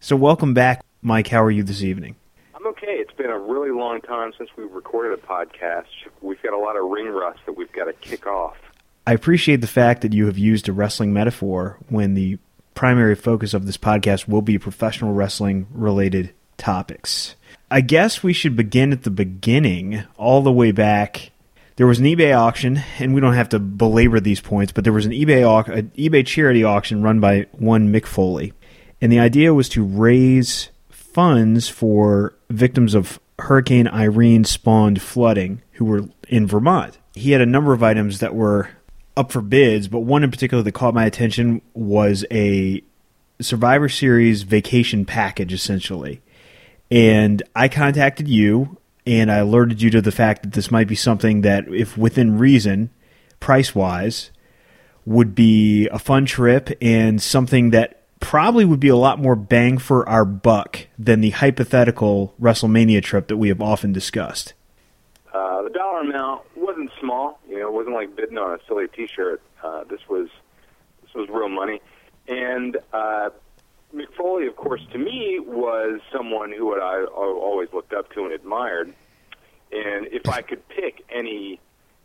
So welcome back, Mike. How are you this evening? I'm okay. It's been a really long time since we've recorded a podcast. We've got a lot of ring rust that we've got to kick off. I appreciate the fact that you have used a wrestling metaphor when the primary focus of this podcast will be professional wrestling-related topics. I guess we should begin at the beginning, all the way back. There was an eBay auction, and we don't have to belabor these points, but there was an eBay charity auction run by one Mick Foley. And the idea was to raise funds for victims of Hurricane Irene-spawned flooding who were in Vermont. He had a number of items that were up for bids, but one in particular that caught my attention was a Survivor Series vacation package, essentially. And I contacted you, and I alerted you to the fact that this might be something that, if within reason, price-wise, would be a fun trip and something that probably would be a lot more bang for our buck than the hypothetical WrestleMania trip that we have often discussed. The dollar amount wasn't small. It wasn't like bidding on a silly T-shirt. This was real money. And Mick Foley, of course, to me, was someone who I always looked up to and admired. And if I could pick any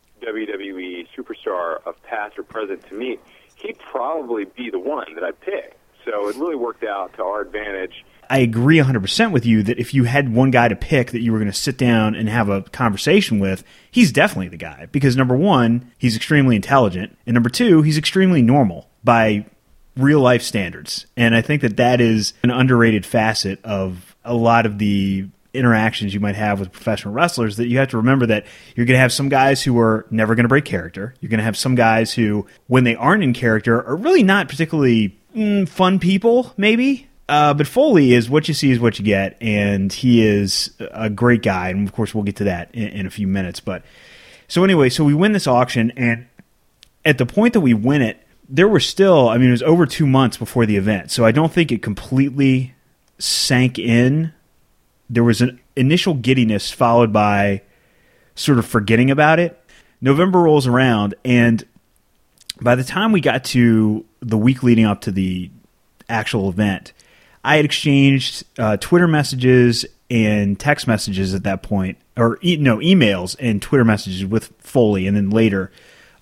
WWE superstar of past or present to meet, he'd probably be the one that I'd pick. So it really worked out to our advantage. I agree 100% with you that if you had one guy to pick that you were going to sit down and have a conversation with, he's definitely the guy. Because number one, he's extremely intelligent. And number two, he's extremely normal by real-life standards. And I think that is an underrated facet of a lot of the interactions you might have with professional wrestlers, that you have to remember that you're going to have some guys who are never going to break character. You're going to have some guys who, when they aren't in character, are really not particularly fun people, maybe. But Foley is what you see is what you get, and he is a great guy, and of course we'll get to that in a few minutes. But so anyway, so we win this auction, and at the point that we win it, there were still, it was over 2 months before the event, so I don't think it completely sank in. There was an initial giddiness followed by sort of forgetting about it. November rolls around, and by the time we got to the week leading up to the actual event, I had exchanged Twitter messages and text messages at that point, or emails and Twitter messages with Foley, and then later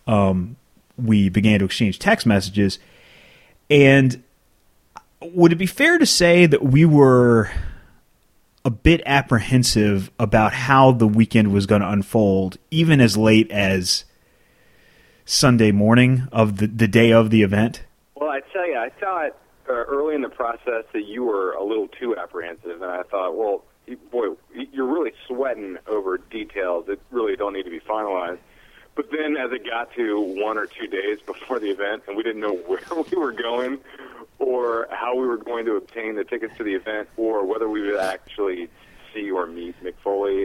we began to exchange text messages. And would it be fair to say that we were a bit apprehensive about how the weekend was going to unfold, even as late as Sunday morning of the day of the event? Well, I tell you, I thought early in the process that you were a little too apprehensive, and I thought, well, boy, you're really sweating over details that really don't need to be finalized. But then as it got to 1 or 2 days before the event, and we didn't know where we were going or how we were going to obtain the tickets to the event or whether we would actually see or meet Mick Foley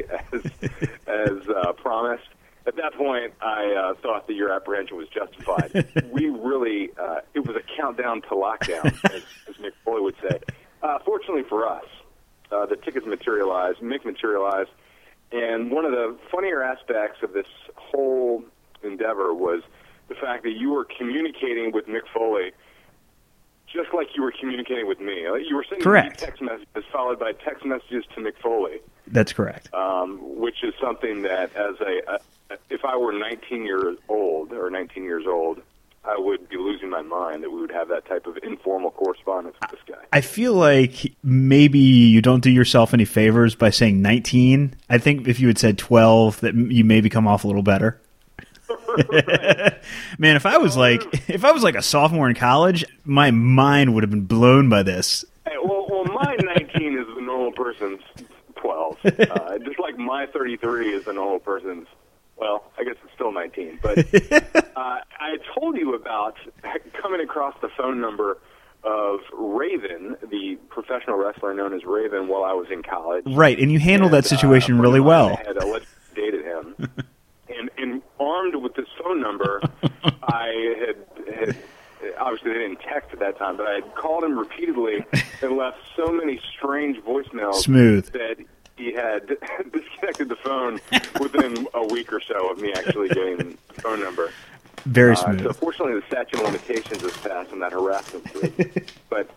as promised, at that point, I thought that your apprehension was justified. We really, it was a countdown to lockdown, as Mick Foley would say. Fortunately for us, the tickets materialized, Mick materialized, and one of the funnier aspects of this whole endeavor was the fact that you were communicating with Mick Foley just like you were communicating with me. You were sending me text messages followed by text messages to Mick Foley. That's correct. Which is something that, as if I were 19 years old, I would be losing my mind that we would have that type of informal correspondence with this guy. I feel like maybe you don't do yourself any favors by saying 19. I think if you had said 12, that you maybe come off a little better. Man, if I was like a sophomore in college, my mind would have been blown by this. Hey, well, my 19 is the normal person's 12. Just like my 33 is the normal person's. Well, I guess it's still 19, but I told you about coming across the phone number of Raven, the professional wrestler known as Raven, while I was in college. Right, and you handled that situation really well. I had allegedly dated him. And armed with this phone number, I had obviously they didn't text at that time, but I had called him repeatedly and left so many strange voicemails that he had disconnected the phone within a week or so of me actually getting the phone number. Very smooth. So fortunately, the statute of limitations was passed on that harassment. But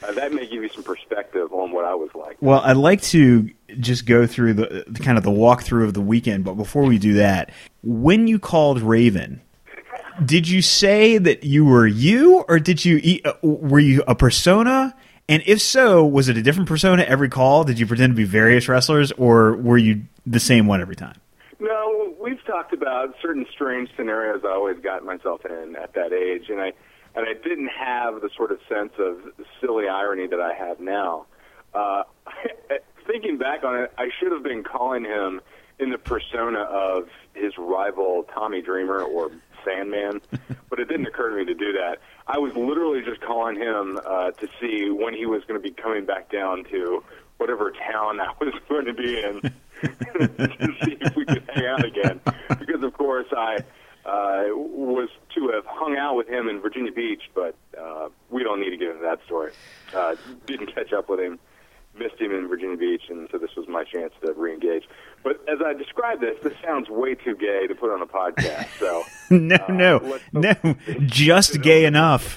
That may give you some perspective on what I was like. Well, I'd like to just go through the kind of the walkthrough of the weekend, but before we do that, when you called Raven, did you say that you were you, or were you a persona? And if so, was it a different persona every call? Did you pretend to be various wrestlers, or were you the same one every time? No, we've talked about certain strange scenarios I always got myself in at that age, and I didn't have the sort of sense of silly irony that I have now. Thinking back on it, I should have been calling him in the persona of his rival Tommy Dreamer or Sandman, but it didn't occur to me to do that. I was literally just calling him to see when he was going to be coming back down to whatever town I was going to be in to see if we could hang out again. Because, of course, I was to have hung out with him in Virginia Beach, but we don't need to get into that story. Didn't catch up with him, missed him in Virginia Beach, and so this was my chance to re-engage. But as I describe this sounds way too gay to put on a podcast. So no, just gay enough.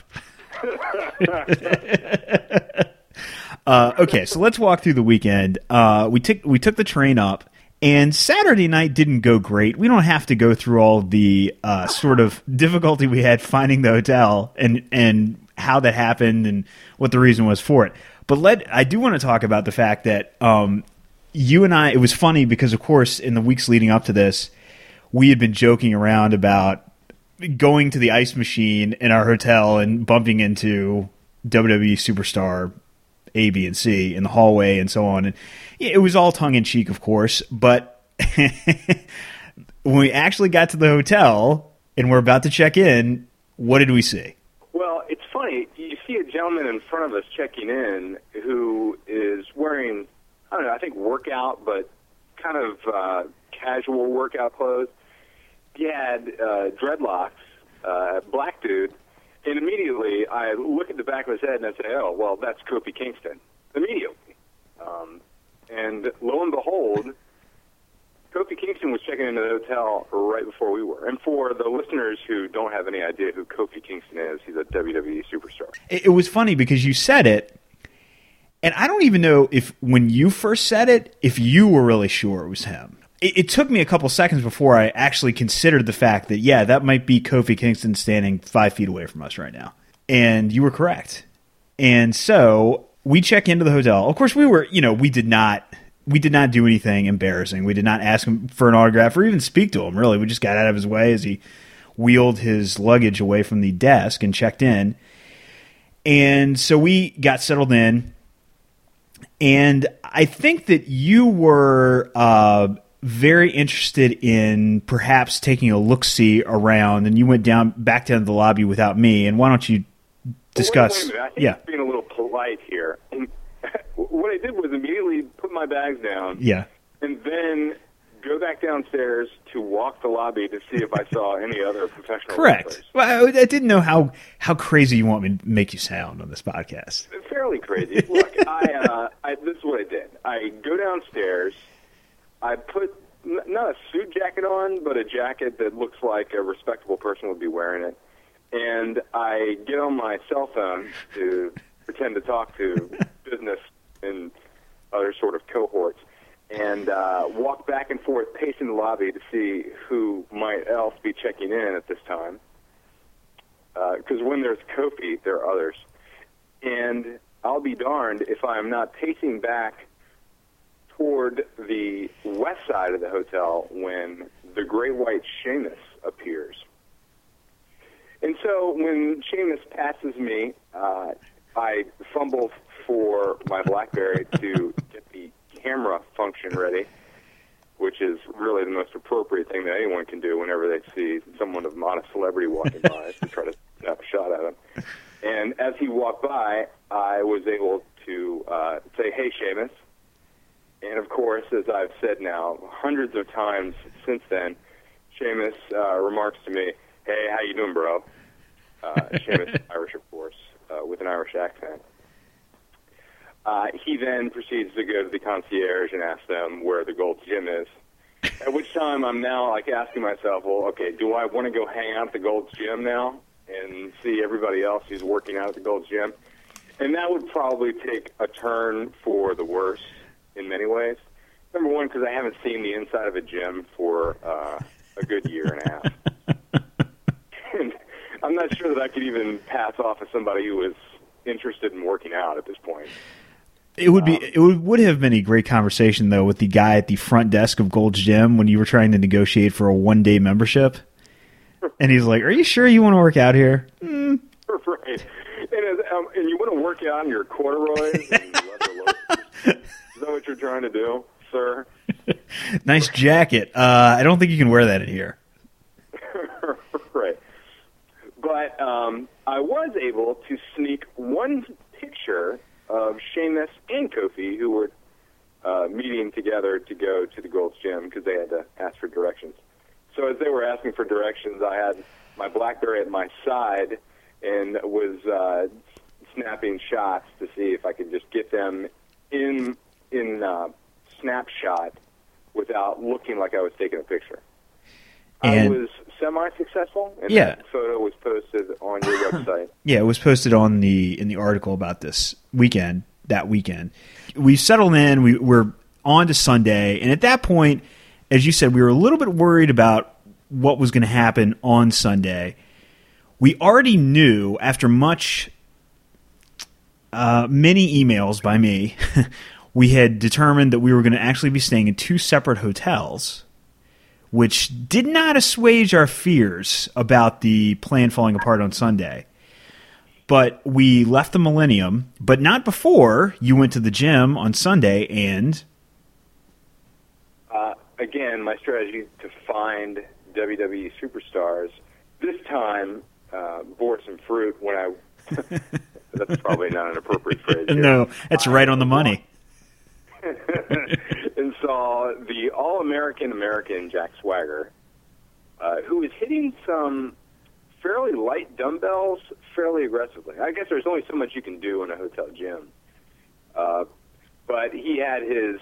Okay, so let's walk through the weekend. We took the train up, and Saturday night didn't go great. We don't have to go through all the sort of difficulty we had finding the hotel and how that happened and what the reason was for it. But I do want to talk about the fact that you and I, it was funny because, of course, in the weeks leading up to this, we had been joking around about going to the ice machine in our hotel and bumping into WWE superstar A, B, and C in the hallway and so on. And it was all tongue-in-cheek, of course, but when we actually got to the hotel and we're about to check in, what did we see? Well, it's funny. You see a gentleman in front of us checking in who is wearing, I don't know, I think workout, but kind of casual workout clothes. He had dreadlocks, black dude, and immediately I look at the back of his head and I say, oh, well, that's Kofi Kingston. Immediately. And lo and behold, Kofi Kingston was checking into the hotel right before we were. And for the listeners who don't have any idea who Kofi Kingston is, he's a WWE superstar. It was funny because you said it, and I don't even know if when you first said it, if you were really sure it was him. It took me a couple seconds before I actually considered the fact that, yeah, that might be Kofi Kingston standing 5 feet away from us right now. And you were correct. And so we check into the hotel. Of course, we did not do anything embarrassing. We did not ask him for an autograph or even speak to him, really. We just got out of his way as he wheeled his luggage away from the desk and checked in. And so we got settled in. And I think that you were very interested in perhaps taking a look-see around, and you went back down to the lobby without me. And why don't you discuss? Wait a minute. I think being a little polite here. What I did was immediately put my bags down. Yeah. And then go back downstairs to walk the lobby to see if I saw any other professional Correct. wrestlers. Well, I didn't know how crazy you want me to make you sound on this podcast. Fairly crazy. Look, this is what I did. I go downstairs. I put not a suit jacket on, but a jacket that looks like a respectable person would be wearing it. And I get on my cell phone to pretend to talk to business and other sort of cohorts, and walk back and forth, pacing the lobby to see who might else be checking in at this time. Because when there's Kofi, there are others. And I'll be darned if I'm not pacing back toward the west side of the hotel when the Great White Sheamus appears. And so when Sheamus passes me, I fumble for my BlackBerry to get the camera function ready, which is really the most appropriate thing that anyone can do whenever they see someone of modest celebrity walking by, is to try to snap a shot at him. And as he walked by, I was able to say, hey, Sheamus. And, of course, as I've said now hundreds of times since then, Sheamus remarks to me, hey, how you doing, bro? Sheamus is Irish, of course, with an Irish accent. He then proceeds to go to the concierge and ask them where the Gold's Gym is. At which time I'm now asking myself, well, okay, do I want to go hang out at the Gold's Gym now and see everybody else who's working out at the Gold's Gym? And that would probably take a turn for the worse in many ways. Number one, because I haven't seen the inside of a gym for a good year and a half. And I'm not sure that I could even pass off as somebody who was interested in working out at this point. It would have been a great conversation, though, with the guy at the front desk of Gold's Gym when you were trying to negotiate for a one-day membership. And he's like, "Are you sure you want to work out here?" Right. And you want to work out in your corduroys and leather loafers? Is that what you're trying to do, sir? Nice jacket. I don't think you can wear that in here. Right. But I was able to sneak one picture of Sheamus and Kofi, who were meeting together to go to the Gold's Gym because they had to ask for directions. So as they were asking for directions, I had my BlackBerry at my side and was snapping shots to see if I could just get them in snapshot without looking like I was taking a picture. And I was semi-successful, and yeah. that photo was posted on your website. Yeah, it was posted in the article about this weekend, that weekend. We settled in, we're on to Sunday, and at that point, as you said, we were a little bit worried about what was going to happen on Sunday. We already knew, after many emails by me, we had determined that we were going to actually be staying in two separate hotels, which did not assuage our fears about the plan falling apart on Sunday. But we left the Millennium, but not before you went to the gym on Sunday and... Again, my strategy to find WWE superstars, this time bore some fruit when I... That's probably not an appropriate phrase here. No, that's right on the money. And saw the All-American American Jack Swagger, who was hitting some fairly light dumbbells fairly aggressively. I guess there's only so much you can do in a hotel gym. But he had his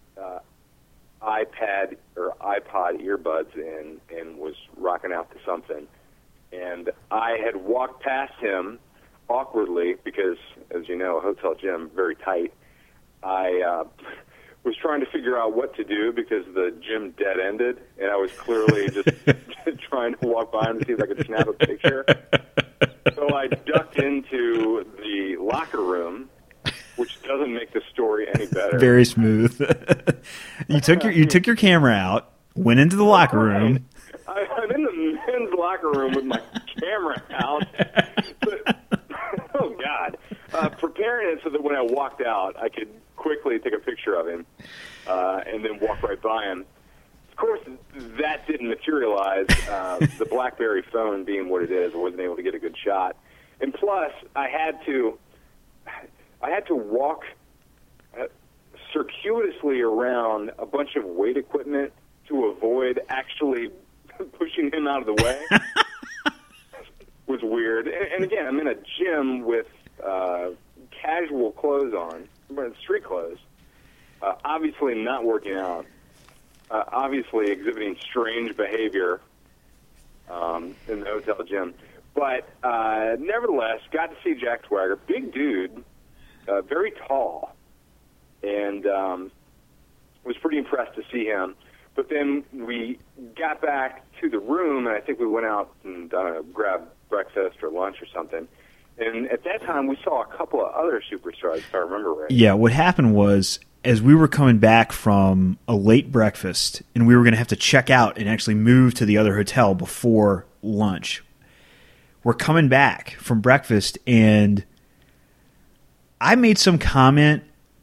iPad or iPod earbuds in and was rocking out to something. And I had walked past him awkwardly because, as you know, a hotel gym, very tight. I was trying to figure out what to do because the gym dead-ended, and I was clearly just trying to walk by him to see if I could snap a picture. So I ducked into the locker room, which doesn't make the story any better. Very smooth. You took your camera out, went into the locker room. I'm in the men's locker room with my camera out. But, oh, God. Preparing it so that when I walked out, I could quickly take a picture of him and then walk right by him. Of course, that didn't materialize. The BlackBerry phone being what it is, I wasn't able to get a good shot. And plus, I had to walk circuitously around a bunch of weight equipment to avoid actually pushing him out of the way. Was weird. And again, I'm in a gym with casual clothes on, street clothes, obviously not working out, obviously exhibiting strange behavior in the hotel gym. But nevertheless, got to see Jack Swagger, big dude, very tall, and was pretty impressed to see him. But then we got back to the room, and I think we went out and grabbed breakfast or lunch or something. And at that time, we saw a couple of other superstars, if I remember right. Yeah, what happened was, as we were coming back from a late breakfast, and we were going to have to check out and actually move to the other hotel before lunch, we're coming back from breakfast, and I made some comment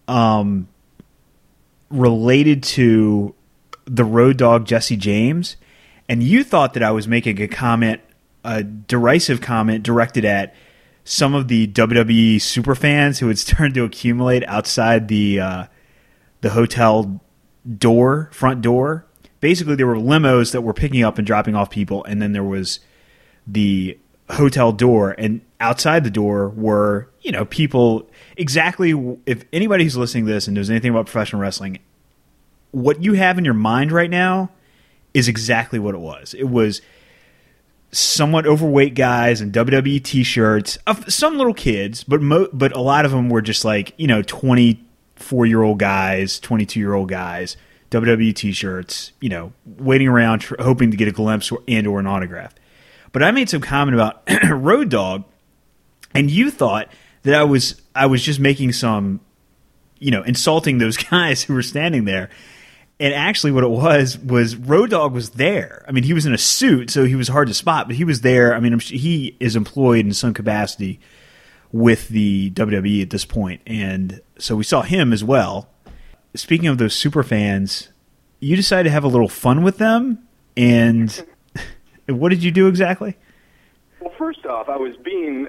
related to the Road Dogg Jesse James, and you thought that I was making a derisive comment directed at some of the WWE superfans who had started to accumulate outside the hotel front door. Basically, there were limos that were picking up and dropping off people, and then there was the hotel door, and outside the door were, people exactly. If anybody who's listening to this and knows anything about professional wrestling, what you have in your mind right now is exactly what it was. It was somewhat overweight guys in WWE t-shirts. Some little kids, but a lot of them were just like, 24-year-old guys, 22-year-old guys, WWE t-shirts, waiting around hoping to get a glimpse or an autograph. But I made some comment about Road Dogg, and you thought that I was just making some, insulting those guys who were standing there. And actually what it was Road Dogg was there. I mean, he was in a suit, so he was hard to spot, but he was there. I mean, he is employed in some capacity with the WWE at this point. And so we saw him as well. Speaking of those super fans, you decided to have a little fun with them. And what did you do exactly? Well, first off, I was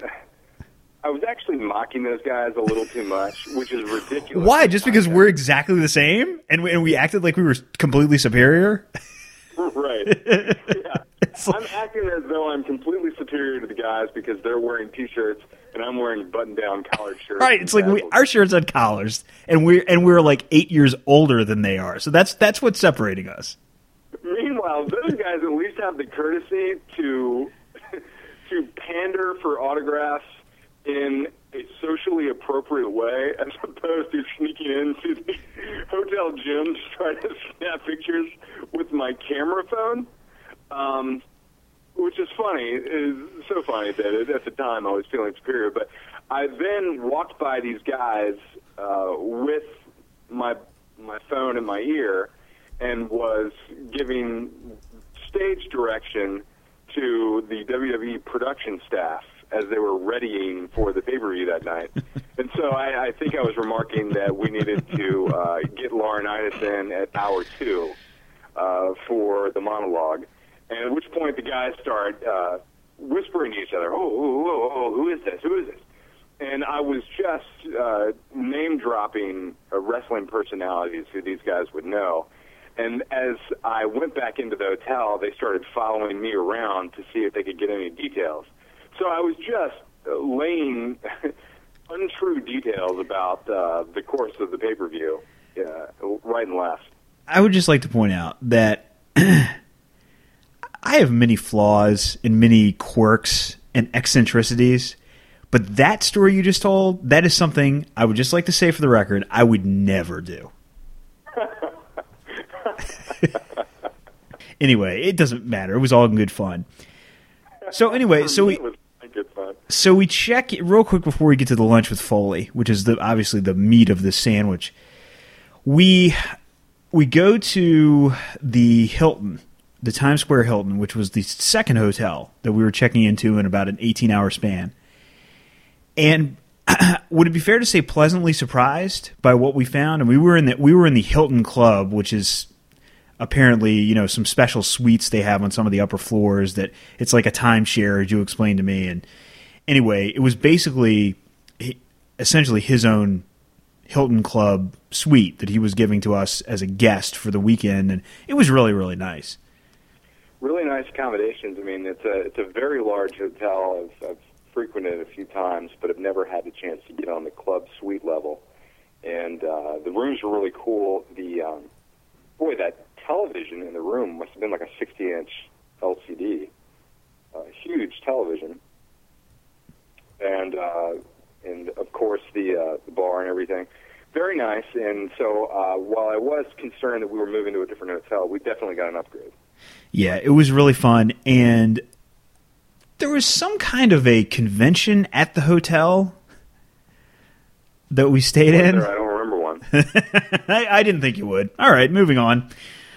actually mocking those guys a little too much, which is ridiculous. Why? Just because we're exactly the same and we acted like we were completely superior? Right. Yeah. I'm acting as though I'm completely superior to the guys because they're wearing T-shirts and I'm wearing button-down collared shirts. Right. It's like our shirts had collars, and we're like 8 years older than they are. So that's what's separating us. Meanwhile, those guys at least have the courtesy to pander for autographs in a socially appropriate way, as opposed to sneaking into the hotel gyms trying to snap pictures with my camera phone, which is funny. It's so funny that at the time I was feeling superior. But I then walked by these guys with my phone in my ear and was giving stage direction to the WWE production staff as they were readying for the pay-per-view that night. And so I think I was remarking that we needed to get Laurinaitis in at hour 2 for the monologue, and at which point the guys start whispering to each other, oh, who is this? Who is this? And I was just name-dropping wrestling personalities who these guys would know. And as I went back into the hotel, they started following me around to see if they could get any details. So I was just laying untrue details about the course of the pay-per-view, right and left. I would just like to point out that I have many flaws and many quirks and eccentricities, but that story you just told, that is something I would just like to say for the record, I would never do. Anyway, it doesn't matter. It was all in good fun. So anyway, so we check real quick before we get to the lunch with Foley, which is obviously the meat of this sandwich. We go to the Hilton, the Times Square Hilton, which was the second hotel that we were checking into in about an 18-hour span. And would it be fair to say pleasantly surprised by what we found? And we were in the Hilton Club, which is apparently, some special suites they have on some of the upper floors that it's like a timeshare, as you explained to me. And anyway, it was basically essentially his own Hilton Club suite that he was giving to us as a guest for the weekend, and it was really, really nice. Really nice accommodations. I mean, it's a very large hotel. I've frequented it a few times, but I've never had the chance to get on the club suite level. And the rooms were really cool. That television in the room must have been like a 60-inch LCD, huge television, and of course the bar and everything, very nice. And so while I was concerned that we were moving to a different hotel, we definitely got an upgrade. Yeah, it was really fun, and there was some kind of a convention at the hotel that we stayed in. I don't remember one. I didn't think you would. All right, moving on.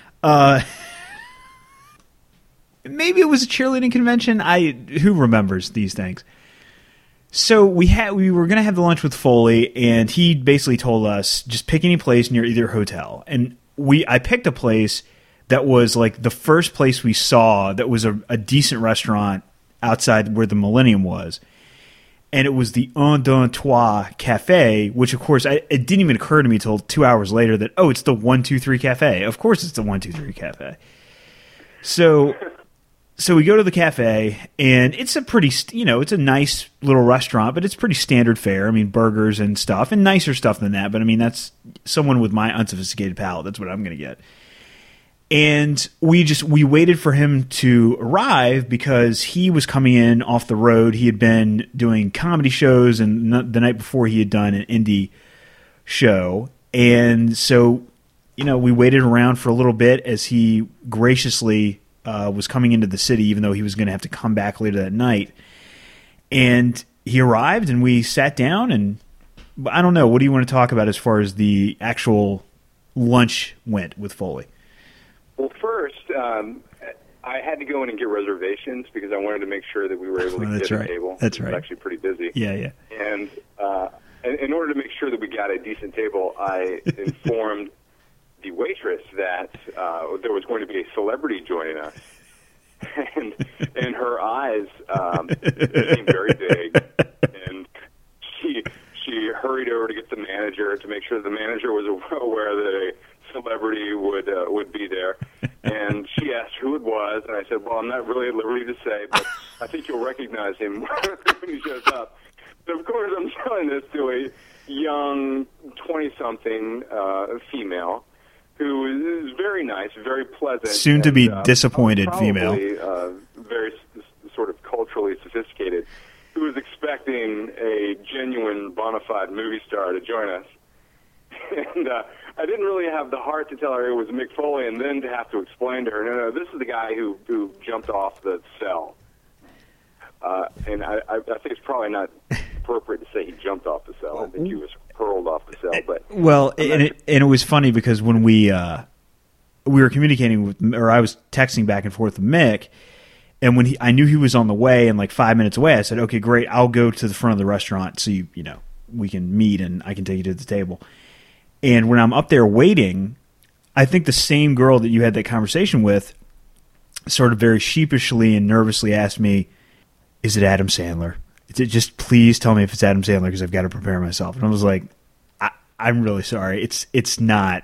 Maybe it was a cheerleading convention. Who remembers these things? So we were going to have the lunch with Foley, and he basically told us just pick any place near either hotel. And I picked a place that was like the first place we saw that was a decent restaurant outside where the Millennium was. And it was the Un Deux Trois Cafe, which, of course, it didn't even occur to me until 2 hours later that, it's the 1-2-3 Cafe. Of course it's the 1-2-3 Cafe. So we go to the cafe, and it's a pretty, it's a nice little restaurant, but it's pretty standard fare. I mean, burgers and stuff, and nicer stuff than that. But, I mean, that's someone with my unsophisticated palate. That's what I'm going to get. And we waited for him to arrive because he was coming in off the road. He had been doing comedy shows, and the night before he had done an indie show. And so, we waited around for a little bit as he graciously was coming into the city, even though he was going to have to come back later that night. And he arrived, and we sat down, and I don't know, what do you want to talk about as far as the actual lunch went with Foley? Well, first, I had to go in and get reservations because I wanted to make sure that we were able to get a table. That's right. It was actually pretty busy. Yeah. And in order to make sure that we got a decent table, I informed the waitress that there was going to be a celebrity joining us. And her eyes became very big, and she hurried over to get the manager to make sure the manager was aware that a celebrity would be there. And she asked who it was, and I said, well, I'm not really at liberty to say, but I think you'll recognize him when he shows up. So, of course, I'm telling this to a young 20-something female who is very nice, very pleasant. Soon to be disappointed female. Very sort of culturally sophisticated, who was expecting a genuine, bona fide movie star to join us. And I didn't really have the heart to tell her it was Mick Foley, and then to have to explain to her, no, this is the guy who jumped off the cell. And I think it's probably not appropriate to say he jumped off the cell. I think he was hurled off the cell. But it was funny because when we were communicating with, or I was texting back and forth with Mick, and when I knew he was on the way and like 5 minutes away, I said, okay, great, I'll go to the front of the restaurant so we can meet and I can take you to the table. And when I'm up there waiting, I think the same girl that you had that conversation with sort of very sheepishly and nervously asked me, is it Adam Sandler? Just please tell me if it's Adam Sandler because I've got to prepare myself. And I was like, I'm really sorry. It's not.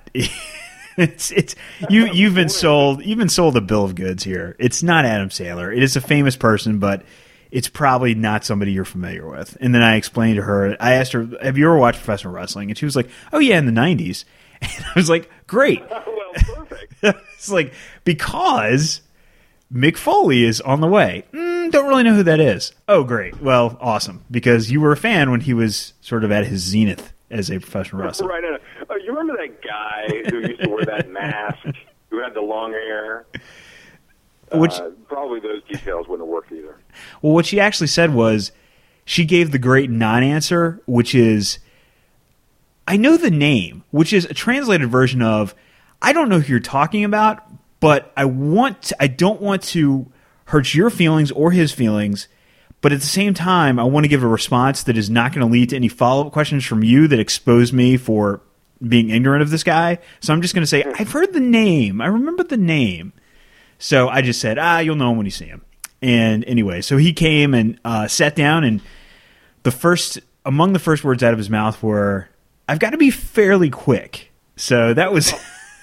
You've been sold a bill of goods here. It's not Adam Sandler. It is a famous person, but it's probably not somebody you're familiar with. And then I explained to her, I asked her, have you ever watched professional wrestling? And she was like, oh yeah, in the 90s. And I was like, great. Well, perfect. It's like, because Mick Foley is on the way. Don't really know who that is. Oh, great. Well, awesome. Because you were a fan when he was sort of at his zenith as a professional wrestler. Right. You remember that guy who used to wear that mask, who had the long hair? Probably those details wouldn't have worked either. Well, what she actually said was she gave the great non-answer, which is, I know the name, which is a translated version of, I don't know who you're talking about, but I don't want to hurt your feelings or his feelings, but at the same time, I want to give a response that is not going to lead to any follow-up questions from you that expose me for being ignorant of this guy. So I'm just going to say, I've heard the name. I remember the name. So I just said, you'll know him when you see him. And anyway, so he came and sat down, and among the first words out of his mouth were, I've got to be fairly quick. So that was...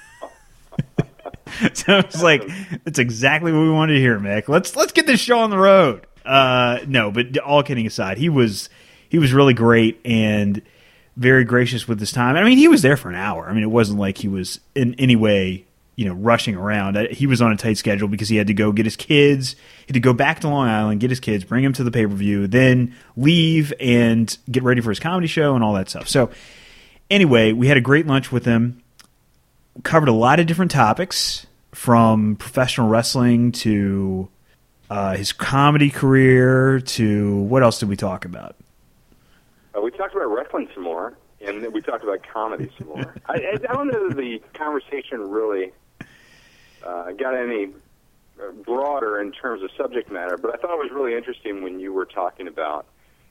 So I was like, that's exactly what we wanted to hear, Mick. Let's get this show on the road. No, but all kidding aside, he was really great and very gracious with his time. I mean, he was there for an hour. I mean, it wasn't like he was in any way, rushing around. He was on a tight schedule because he had to go get his kids. He had to go back to Long Island, get his kids, bring him to the pay-per-view, then leave and get ready for his comedy show and all that stuff. So anyway, we had a great lunch with him. Covered a lot of different topics, from professional wrestling to his comedy career to what else did we talk about? We talked about wrestling some more, and then we talked about comedy some more. I don't know that the conversation really got any broader in terms of subject matter, but I thought it was really interesting when you were talking about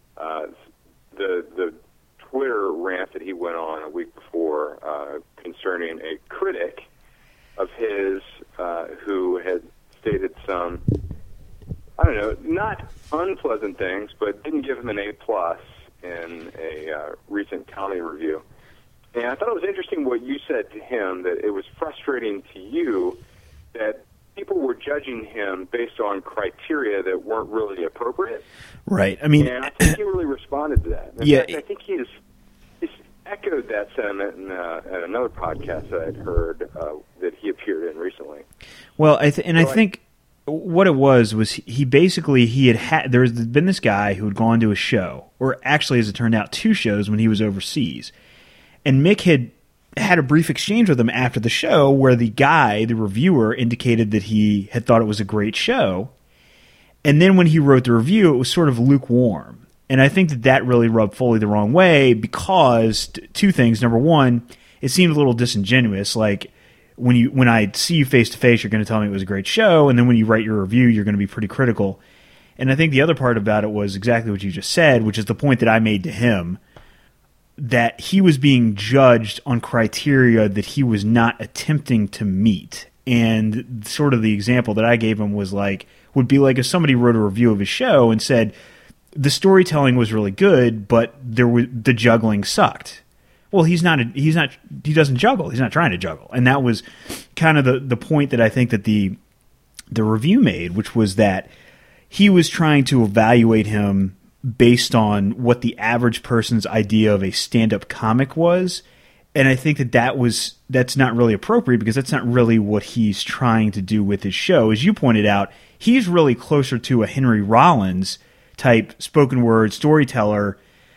the Twitter rant that he went on a week before concerning a critic of his who had stated some, I don't know, not unpleasant things, but didn't give him an A+ in a recent comedy review. And I thought it was interesting what you said to him, that it was frustrating to you that people were judging him based on criteria that weren't really appropriate. Right. I mean, and I think he really responded to that. In fact, I think echoed that sentiment in another podcast that I'd heard that he appeared in recently. Well, I think what it was he basically there's been this guy who had gone to a show, or actually, as it turned out, 2 shows when he was overseas, and Mick had a brief exchange with him after the show where the reviewer, indicated that he had thought it was a great show, and then when he wrote the review, it was sort of lukewarm. And I think that really rubbed Foley the wrong way because 2 things. Number one, it seemed a little disingenuous. Like when I see you face to face, you're going to tell me it was a great show, and then when you write your review, you're going to be pretty critical. And I think the other part about it was exactly what you just said, which is the point that I made to him, that he was being judged on criteria that he was not attempting to meet. And sort of the example that I gave him would be like if somebody wrote a review of his show and said, the storytelling was really good, but the juggling sucked. Well, he doesn't juggle. He's not trying to juggle. And that was kind of the point that I think that the review made, which was that he was trying to evaluate him based on what the average person's idea of a stand-up comic was. And I think that's not really appropriate because that's not really what he's trying to do with his show. As you pointed out, he's really closer to a Henry Rollins type spoken word storyteller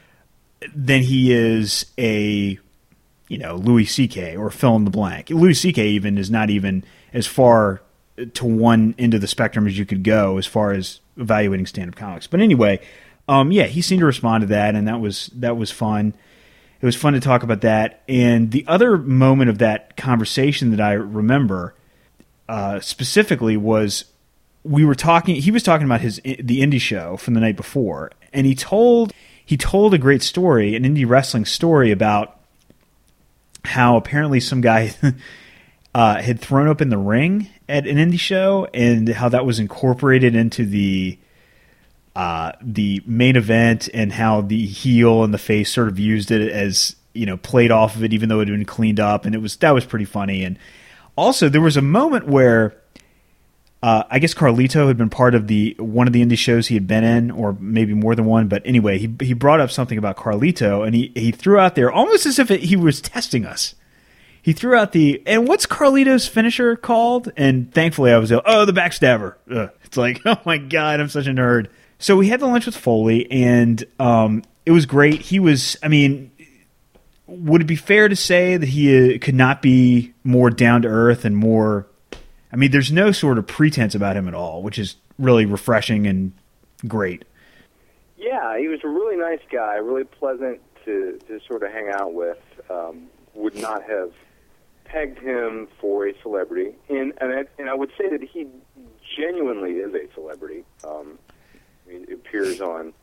than he is a, Louis C.K. or fill in the blank. Louis C.K. even is not even as far to one end of the spectrum as you could go as far as evaluating stand-up comics. But anyway, he seemed to respond to that, and that was fun. It was fun to talk about that. And the other moment of that conversation that I remember specifically was he was talking about the indie show from the night before, and he told a great story, an indie wrestling story about how apparently some guy had thrown up in the ring at an indie show, and how that was incorporated into the main event, and how the heel and the face sort of used it as, played off of it, even though it had been cleaned up, and that was pretty funny. And also there was a moment where I guess Carlito had been part of one of the indie shows he had been in, or maybe more than one. But anyway, he brought up something about Carlito, and he threw out there, almost as if he was testing us. He threw out and what's Carlito's finisher called? And thankfully I was the backstabber. It's like, oh my God, I'm such a nerd. So we had the lunch with Foley, and it was great. Would it be fair to say that he could not be more down to earth and more... there's no sort of pretense about him at all, which is really refreshing and great. Yeah, he was a really nice guy, really pleasant to sort of hang out with. Would not have pegged him for a celebrity. And I would say that he genuinely is a celebrity. He appears on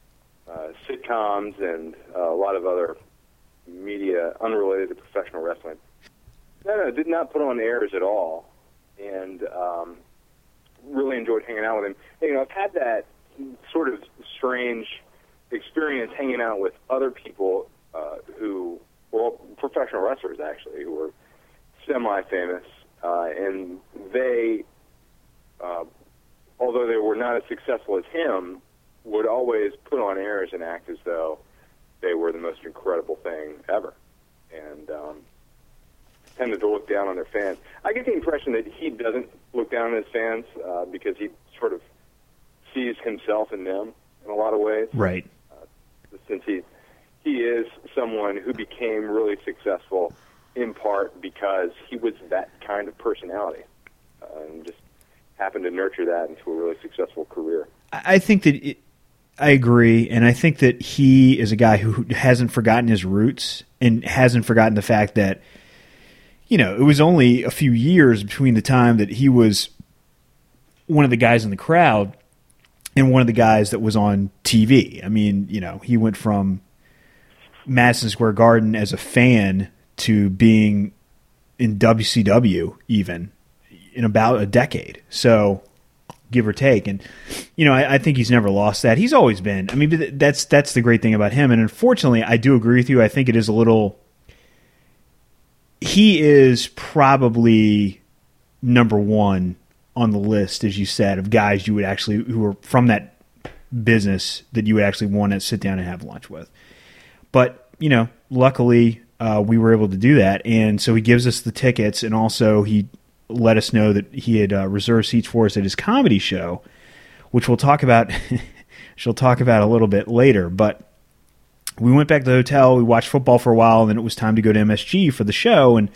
sitcoms and a lot of other media unrelated to professional wrestling. No, did not put on airs at all. And really enjoyed hanging out with him. I've had that sort of strange experience hanging out with other people professional wrestlers actually, who were semi-famous, and they, although they were not as successful as him, would always put on airs and act as though they were the most incredible thing ever. And tended to look down on their fans. I get the impression that he doesn't look down on his fans because he sort of sees himself in them in a lot of ways. Right. Since he is someone who became really successful in part because he was that kind of personality and just happened to nurture that into a really successful career. I think that I agree, and I think that he is a guy who hasn't forgotten his roots and hasn't forgotten the fact that it was only a few years between the time that he was one of the guys in the crowd and one of the guys that was on TV. He went from Madison Square Garden as a fan to being in WCW even in about a decade. So, give or take. And, I think he's never lost that. He's always been. That's the great thing about him. And unfortunately, I do agree with you. I think it is a little... He is probably number one on the list, as you said, of guys who were from that business that you would actually want to sit down and have lunch with. But, luckily, we were able to do that. And so he gives us the tickets, and also he let us know that he had reserved seats for us at his comedy show, which we'll talk about. She'll talk about a little bit later. But we went back to the hotel. We watched football for a while, and then it was time to go to MSG for the show. And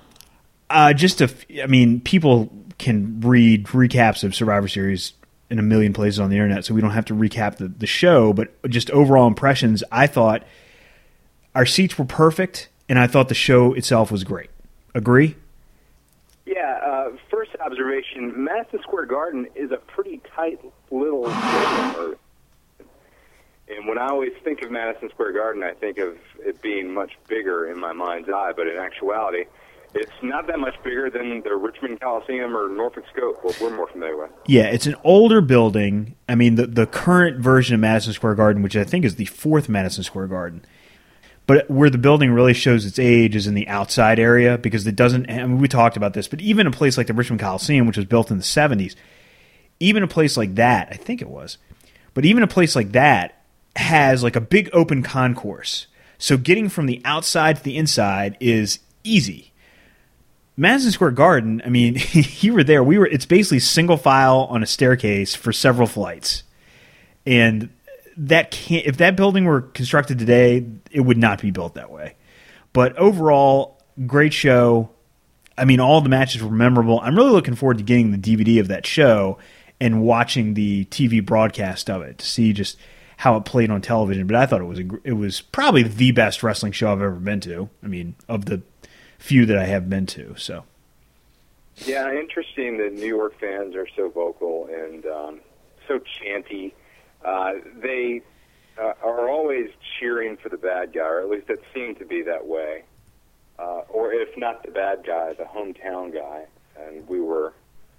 people can read recaps of Survivor Series in a million places on the internet, so we don't have to recap the show. But just overall impressions, I thought our seats were perfect, and I thought the show itself was great. Agree? Yeah, first observation, Madison Square Garden is a pretty tight little stadium. And when I always think of Madison Square Garden, I think of it being much bigger in my mind's eye, but in actuality, it's not that much bigger than the Richmond Coliseum or Norfolk Scope, what we're more familiar with. Yeah, it's an older building. I mean, the current version of Madison Square Garden, which I think is the fourth Madison Square Garden, but where the building really shows its age is in the outside area, because it doesn't, I mean, we talked about this, but even a place like the Richmond Coliseum, which was built in the 70s, even a place like that, I think it was, but even a place like that has like a big open concourse. So getting from the outside to the inside is easy. Madison Square Garden, I mean, you were there. It's basically single file on a staircase for several flights. And if that building were constructed today, it would not be built that way. But overall, great show. I mean, all the matches were memorable. I'm really looking forward to getting the DVD of that show and watching the TV broadcast of it to see just how it played on television. But I thought it was probably the best wrestling show I've ever been to. I mean, of the few that I have been to. So, yeah, interesting that New York fans are so vocal and so chanty. They are always cheering for the bad guy, or at least it seemed to be that way. Or if not the bad guy, the hometown guy. And we were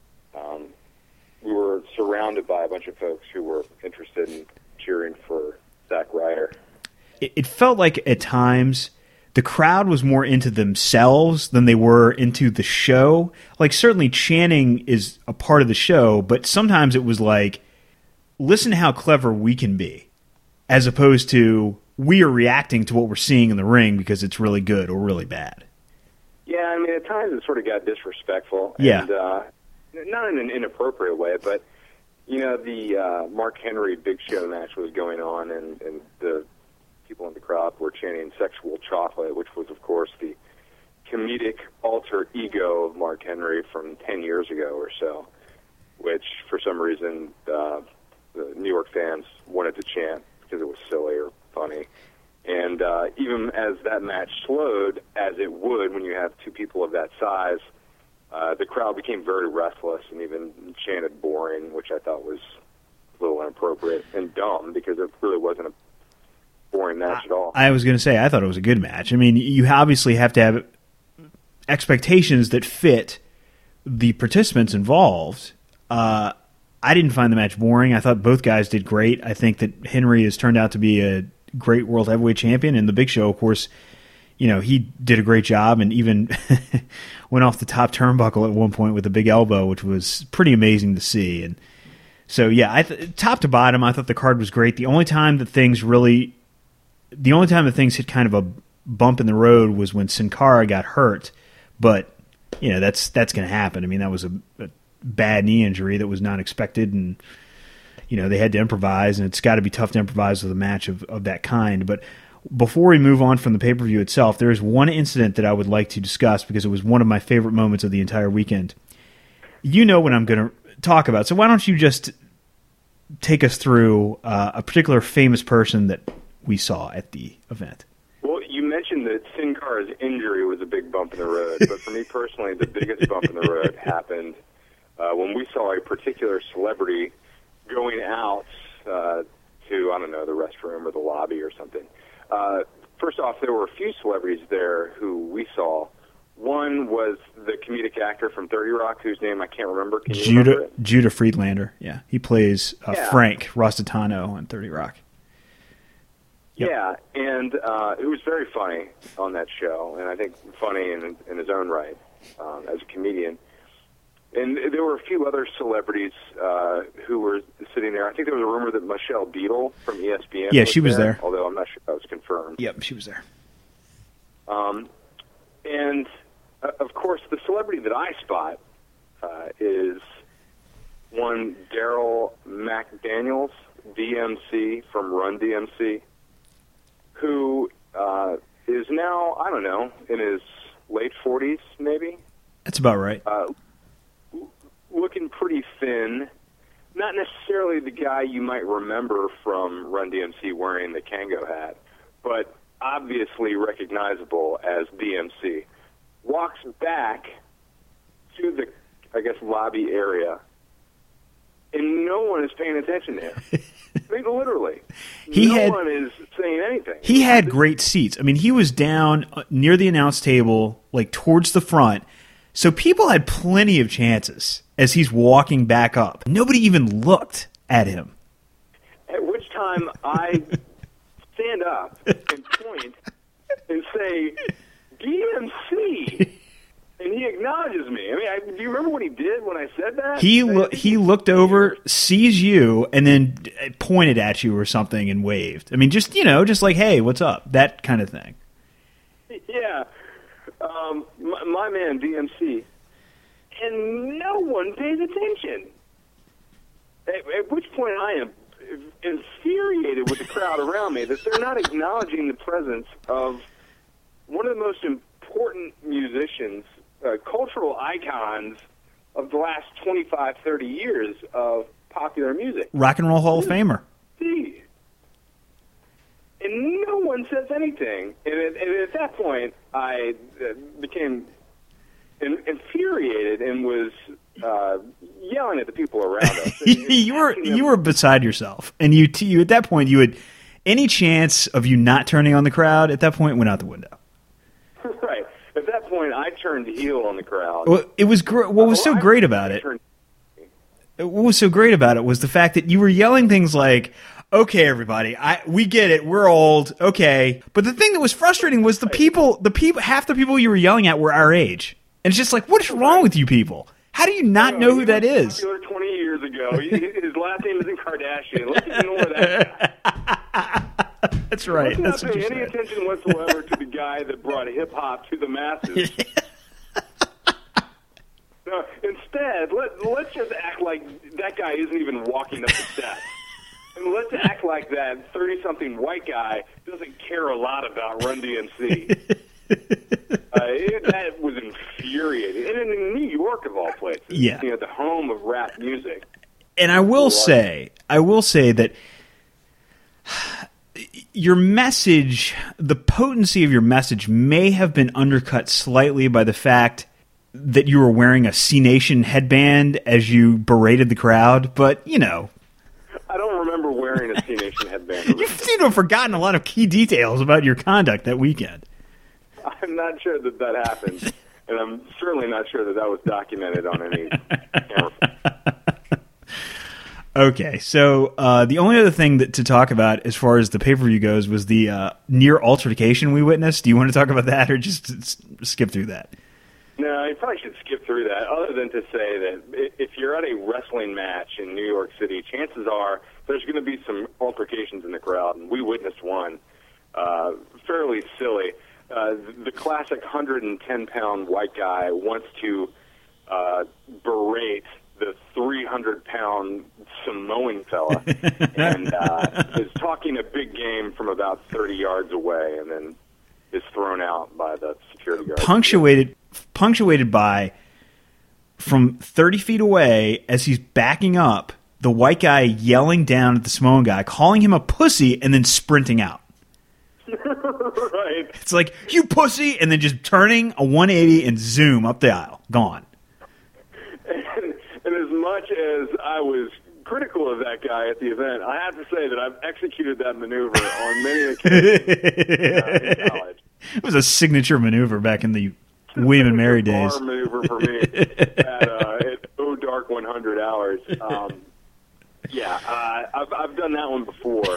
surrounded by a bunch of folks who were interested in cheering for Zack Ryder. It felt like at times the crowd was more into themselves than they were into the show. Like, certainly chanting is a part of the show, but sometimes it was like, listen to how clever we can be, as opposed to we are reacting to what we're seeing in the ring because it's really good or really bad. Yeah, I mean, at times it sort of got disrespectful. Yeah. And not in an inappropriate way, but, you know, the Mark Henry Big Show match was going on, and the people in the crowd were chanting "sexual chocolate," which was, of course, the comedic alter ego of Mark Henry from 10 years ago or so, which, for some reason, the New York fans wanted to chant because it was silly or funny. And even as that match slowed, as it would when you have two people of that size, the crowd became very restless and even chanted "boring," which I thought was a little inappropriate and dumb because it really wasn't a boring match at all. I was going to say, I thought it was a good match. I mean, you obviously have to have expectations that fit the participants involved. I didn't find the match boring. I thought both guys did great. I think that Henry has turned out to be a great World Heavyweight Champion, and the Big Show, of course, you know, he did a great job and even went off the top turnbuckle at one point with a big elbow, which was pretty amazing to see. And so, yeah, top to bottom, I thought the card was great. The only time that things hit kind of a bump in the road was when Sin Cara got hurt. But, you know, that's going to happen. I mean, that was a bad knee injury that was not expected, and, you know, they had to improvise, and it's got to be tough to improvise with a match of that kind. But before we move on from the pay-per-view itself, there is one incident that I would like to discuss because it was one of my favorite moments of the entire weekend. You know what I'm going to talk about, so why don't you just take us through a particular famous person that we saw at the event? Well, you mentioned that Sin Cara's injury was a big bump in the road, but for me personally, the biggest bump in the road happened when we saw a particular celebrity going out to, I don't know, the restroom or the lobby or something. First off, there were a few celebrities there who we saw. One was the comedic actor from 30 Rock, whose name I can't remember. Can you remember it? Judah Friedlander, yeah. He plays Frank Rostatano on 30 Rock. Yep. Yeah, and it was very funny on that show, and I think funny in his own right as a comedian. And there were a few other celebrities who were sitting there. I think there was a rumor that Michelle Beadle from ESPN she was there. Although I'm not sure if that was confirmed. Yep, she was there. And, of course, the celebrity that I spot is one Daryl McDaniels, DMC from Run DMC, who is now, I don't know, in his late 40s, maybe? That's about right. Looking pretty thin. Not necessarily the guy you might remember from Run DMC wearing the Kango hat, but obviously recognizable as DMC. Walks back to the, I guess, lobby area, and no one is paying attention to him. I mean, literally. No one is saying anything. He had great seats. I mean, he was down near the announce table, like towards the front, so people had plenty of chances as he's walking back up. Nobody even looked at him. At which time I stand up and point and say, DMC, and he acknowledges me. I mean, do you remember what he did when I said that? He looked over, sees you, and then pointed at you or something and waved. I mean, just like, hey, what's up? That kind of thing. Yeah. My man, DMC. And no one pays attention. At which point I am infuriated with the crowd around me that they're not acknowledging the presence of one of the most important musicians, cultural icons of the last 25, 30 years of popular music. Rock and Roll Hall of Famer. And no one says anything. And at that point, I became infuriated and was yelling at the people around us. You were beside yourself, and you at that point you had any chance of you not turning on the crowd at that point went out the window. Right. At that point, I turned heel on the crowd. Well, it was what was so great about it. What was so great about it was the fact that you were yelling things like, "Okay, everybody, we get it. We're old. Okay." But the thing that was frustrating was the people, half the people you were yelling at were our age. And it's just like, what is wrong with you people? How do you not know who that is? 20 years ago. His last name isn't Kardashian. Let's ignore that guy. That's right. Let's not pay any attention whatsoever to the guy that brought hip-hop to the masses. No, instead, let's just act like that guy isn't even walking up the steps. And let's act like that 30-something white guy doesn't care a lot about Run DMC. That was infuriating. And in New York, of all places, the home of rap music. And I will say that your message, the potency of your message may have been undercut slightly by the fact that you were wearing a C Nation headband as you berated the crowd, but, I don't remember wearing a C Nation headband. You seem to have forgotten a lot of key details about your conduct that weekend. I'm not sure that happened, and I'm certainly not sure that was documented on any camera. Okay, so the only other thing to talk about as far as the pay-per-view goes was the near altercation we witnessed. Do you want to talk about that, or just skip through that? No, you probably should skip through that, other than to say that if you're at a wrestling match in New York City, chances are there's going to be some altercations in the crowd, and we witnessed one fairly silly. The classic 110-pound white guy wants to berate the 300-pound Samoan fella and is talking a big game from about 30 yards away and then is thrown out by the security guard. Punctuated by, from 30 feet away, as he's backing up, the white guy yelling down at the Samoan guy, calling him a pussy, and then sprinting out. Right. It's like, you pussy, and then just turning a 180 and zoom up the aisle. Gone. And as much as I was critical of that guy at the event, I have to say that I've executed that maneuver on many occasions in college. It was a signature maneuver back in the William and Mary days. Bar maneuver for me at dark 100 hours. I've done that one before.